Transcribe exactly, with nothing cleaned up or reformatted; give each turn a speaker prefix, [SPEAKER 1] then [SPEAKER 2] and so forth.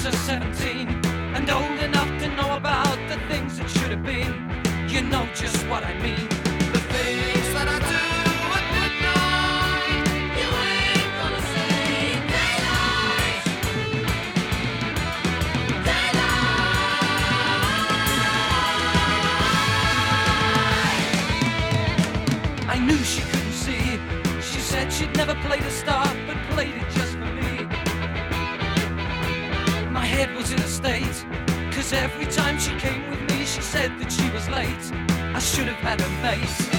[SPEAKER 1] was a seventeen and old enough to know about the things that should have been. You know just what I mean. The things that I do at midnight, you ain't gonna see daylight. Daylight. I knew she couldn't see. She said she'd never played a star, but played it just for me. My head was in a state, cause every time she came with me, she said that she was late. I should have had her mate.